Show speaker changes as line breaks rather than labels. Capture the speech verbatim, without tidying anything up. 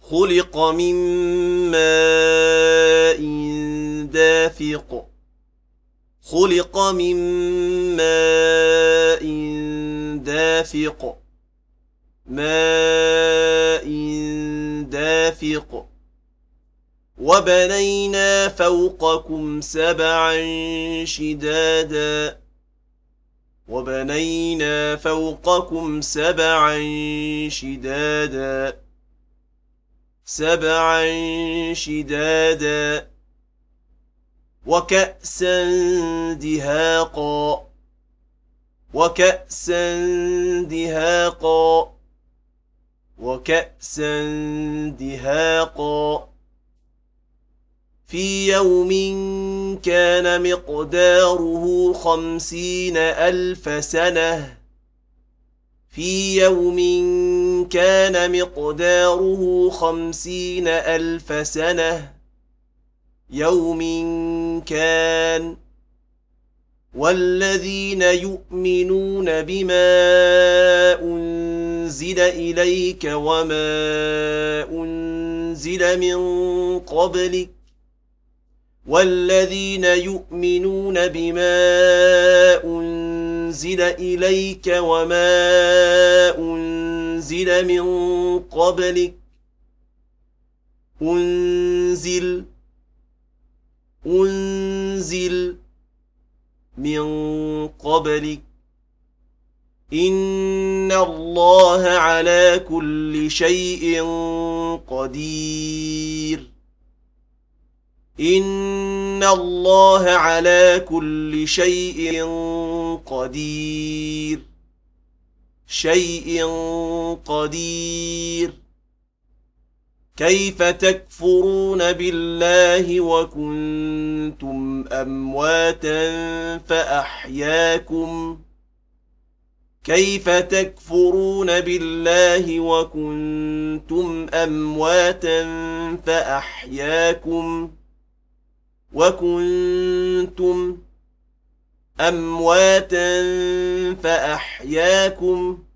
خلق من ماء دافق خلق من ماء دافق ماء دافق وبنينا فوقكم سبعا شدادا وبنينا فوقكم سبعا شدادا سبعا شدادا وكأسا دهاقا وكأسا دهاقا وكأسا دهاقا في يوم كان مقداره خمسين ألف سنة في يوم كان مقداره خمسين ألف سنة يوم كان والذين يؤمنون بما أنزل إليك وما أنزل من قبلك والذين يؤمنون بما أنزل إليك وما أنزل من قبلك أنزل أنزل من قبلك إن الله على كل شيء قدير إن الله على كل شيء قدير شيء قدير كيف تكفرون بالله وكنتم أمواتا فأحياكم كيف تكفرون بالله وكنتم أمواتا فأحياكم وكنتم أمواتا فأحياكم